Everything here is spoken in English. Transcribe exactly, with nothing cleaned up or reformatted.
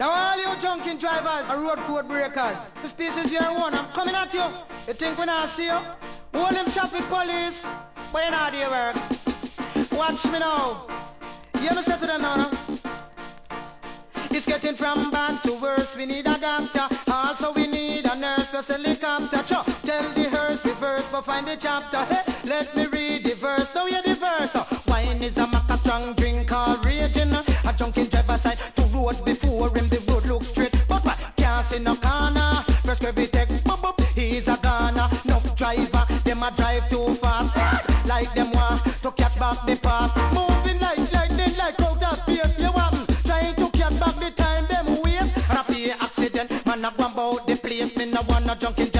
Now all you junking drivers and road code breakers, the space is your own. I'm coming at you. You think when I see you? Hold them traffic police, but you're not here work. Watch me now. Hear me say to them now, now. It's getting from bad to worse. We need a doctor. Also we need a nurse plus helicopter. Cho, tell the hearse the verse, but find the chapter. Hey, let me read the verse. Now hear the verse. Wine is a maca strong drink all raging. A junkie driver side two roads before him. The road looks straight, but what? Can't see no corner. First curvy take, boop boop. He's a goner. No driver, them a drive too fast. Like them want to catch back the past. Moving like lightning, like out of space. You want trying to catch back the time them waste. And after the accident, man a go about the place. Me no want no junkie